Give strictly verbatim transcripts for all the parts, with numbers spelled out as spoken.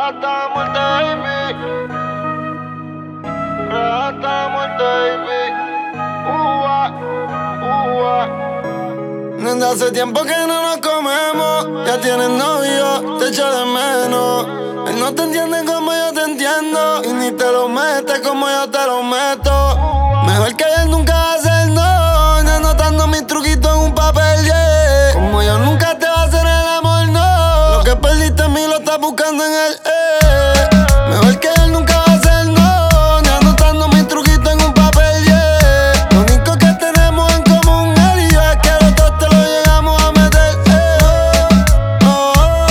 Rata muerte, baby. Rata muerte, baby. Ua, ua. Desde hace tiempo que no nos comemos. Ya tienes novio, te echo de menos. Él no te entiende como yo te entiendo. Y ni te lo mete como yo te lo meto. Mejor que él nunca va a ser no. Ni anotando mis truquitos en un papel, yeah. Como yo nunca te va a hacer el amor, no. Lo que perdiste en mí lo estás buscando en él, eh. Mejor que él nunca va a ser no. Ni anotando mis truquitos en un papel, yeah. Lo único que tenemos en común él y yo es que los dos te lo llegamos a meter, eh. No,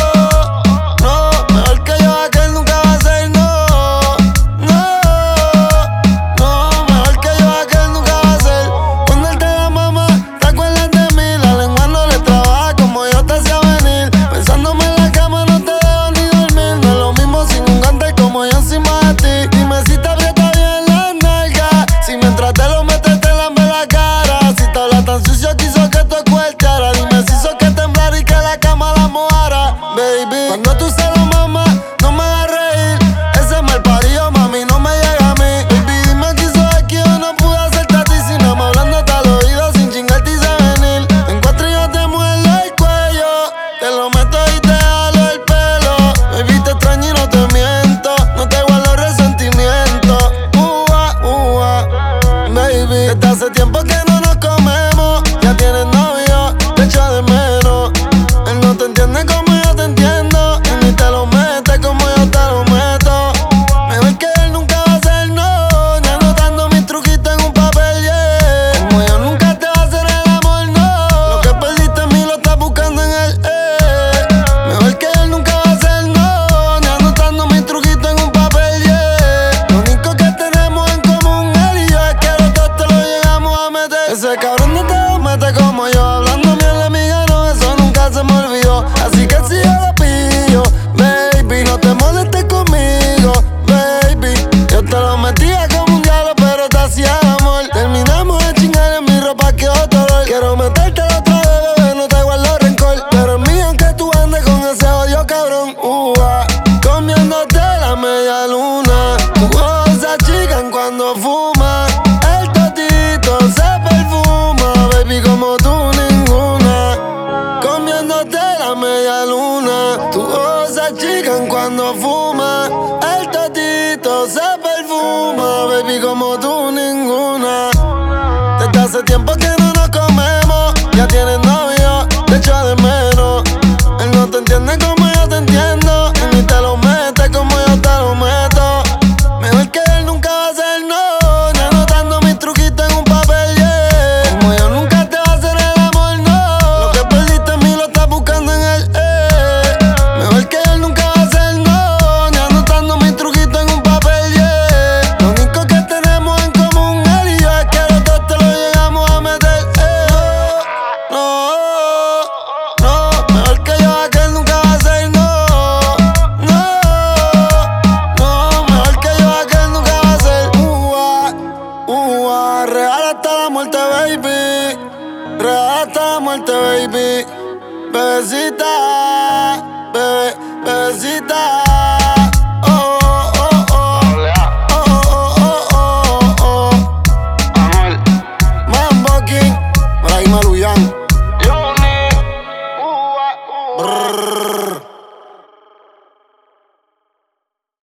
no, mejor que yo a que él nunca va a ser no. No, no, mejor que yo a que él nunca va a ser. Cuando él te da mamá, te acuerdas de mí. La lengua no le trabaja como yo te hacía venir. Pensándome en la cama no te dejo ni dormir. No es lo mismo sin un guante como yo encima de ti. Dime si te aprieta bien las nalgas. Si mientras te lo metes te lambe la cara. Si te habla tan sucio que hizo que tu escuchara. Dime si hizo que temblara y que la cama la mojara. Baby, cuando tú se lo mamas, no me hagas reír. Ese mal parido, mami, no me llega a mí. Baby, dime qué hizo es que yo no pude hacerte a ti. Si no me hablándote al oído sin chingarte y sé venir. En cuatro y yo te muerdo el cuello. Te lo meto y te jalo el pelo. Baby, te extraño y no te miento. No te guardo resentimiento. Ua, ua, baby. Desde hace tiempo que no nos comemos. Ya tienes novio, te echo de menos. Él no te entiende como yo te entiendo. Y ni te lo mete como yo te lo meto. Mejor que él nunca va a ser no. Ni anotando mis truquitos en un papel, yeah. Como yo nunca te va a hacer el amor, no. Lo que perdiste en mí lo estás buscando en él, eh. Mejor que él nunca va a ser no. Ni anotando mis truquitos en un papel, yeah. Lo único que tenemos en común él y yo es que los dos te lo llegamos a meter. Ese cabrón no te lo mete como yo. Hablando bien la amiga, no, eso nunca se me olvidó. Así que si yo lo pillo, baby, no te molestes conmigo, baby. Yo te lo metía como un diablo, pero te hacía amor. Terminamos de chingar en mi ropa, que otro olor. Quiero meterte la otra vez, bebé, no te guardo rencor. Pero es mío aunque tú andes con ese odio cabrón. Ua, comiéndote la media luna. Tus ojos se achican cuando fumas. El totito se perfuma, baby, como tú ninguna. Comiéndote la media luna. Tus ojos se achican cuando fumas. El totito se perfuma, baby, como tú ninguna. Desde hace tiempo que no nos comemos. Ya tienes novio, te echo de menos. Él no te entiende como